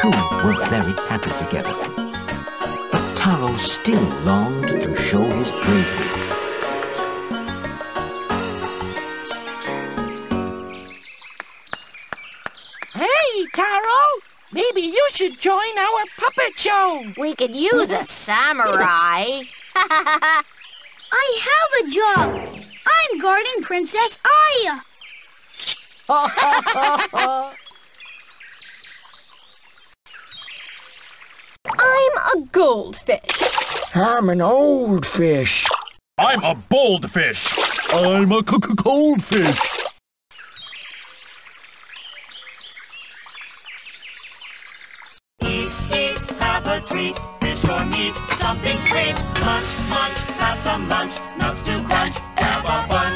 two were very happy together. But Taro still longed to show his bravery. Hey, Taro! Maybe you should join our puppet show. We could use a samurai. I have a job. I'm guarding Princess Aya. I'm a goldfish. I'm an old fish. I'm a bold fish. I'm a cold fish. Eat, have a treat, fish or meat, something sweet. Munch, munch, have some lunch, nuts to crunch, have a bunch.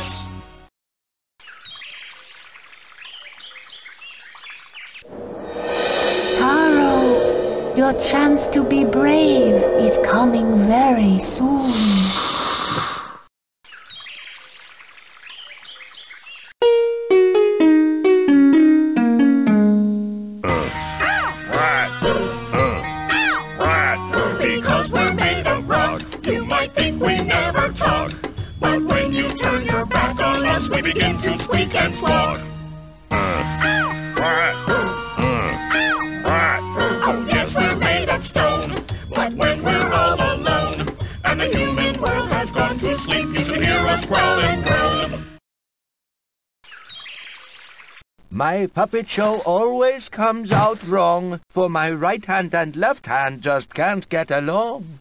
Taro, your chance to be brave is coming very soon. Because we're made of rock, you might think we never talk. But when you turn your back on us, we begin to squeak and squawk. Oh yes, we're made of stone. But when we're all alone, and the human world has gone to sleep, you should hear us growl and groan. My puppet show always comes out wrong, for my right hand and left hand just can't get along.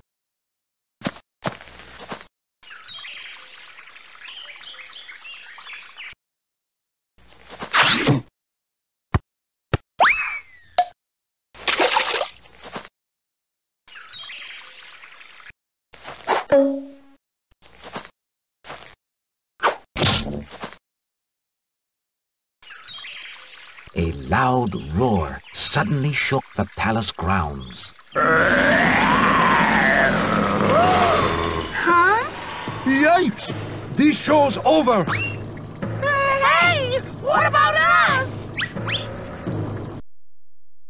A loud roar suddenly shook the palace grounds. Huh? Yipes! This show's over! Hey! What about us?